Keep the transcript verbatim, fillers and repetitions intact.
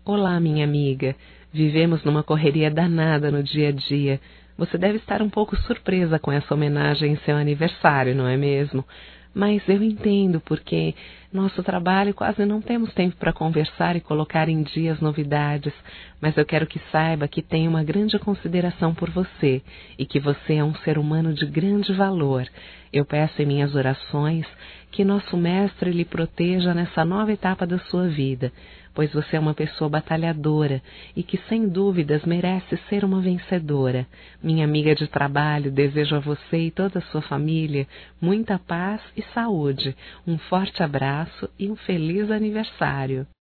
Olá, minha amiga. Vivemos numa correria danada no dia a dia. Você deve estar um pouco surpresa com essa homenagem em seu aniversário, não é mesmo? Mas eu entendo, porque nosso trabalho quase não temos tempo para conversar e colocar em dia as novidades, mas eu quero que saiba que tenho uma grande consideração por você e que você é um ser humano de grande valor. Eu peço em minhas orações que nosso Mestre lhe proteja nessa nova etapa da sua vida, pois você é uma pessoa batalhadora e que, sem dúvidas, merece ser uma vencedora. Minha amiga de trabalho, desejo a você e toda a sua família muita paz e saúde. Um forte abraço e um feliz aniversário.